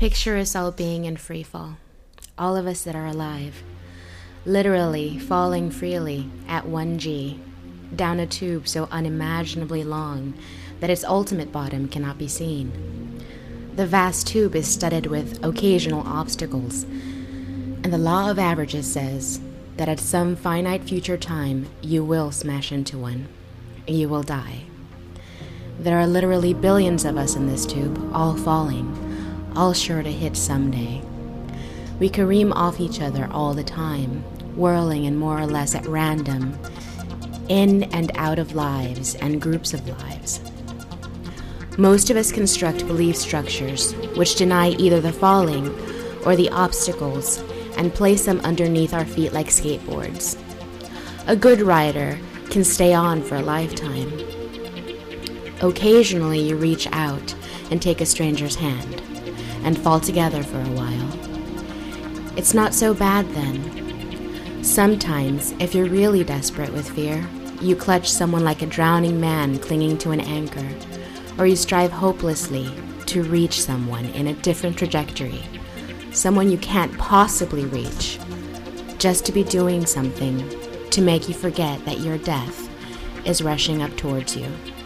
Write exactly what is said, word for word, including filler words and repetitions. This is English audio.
Picture us all being in free fall, all of us that are alive, literally falling freely at one G, down a tube so unimaginably long that its ultimate bottom cannot be seen. The vast tube is studded with occasional obstacles, and the law of averages says that at some finite future time you will smash into one. You will die. There are literally billions of us in this tube, all falling, all sure to hit someday. We careen off each other all the time, whirling and more or less at random, in and out of lives and groups of lives. Most of us construct belief structures which deny either the falling or the obstacles and place them underneath our feet like skateboards. A good rider can stay on for a lifetime. Occasionally you reach out and take a stranger's hand and fall together for a while. It's not so bad then. Sometimes, if you're really desperate with fear, you clutch someone like a drowning man clinging to an anchor, or you strive hopelessly to reach someone in a different trajectory, someone you can't possibly reach, just to be doing something to make you forget that your death is rushing up towards you.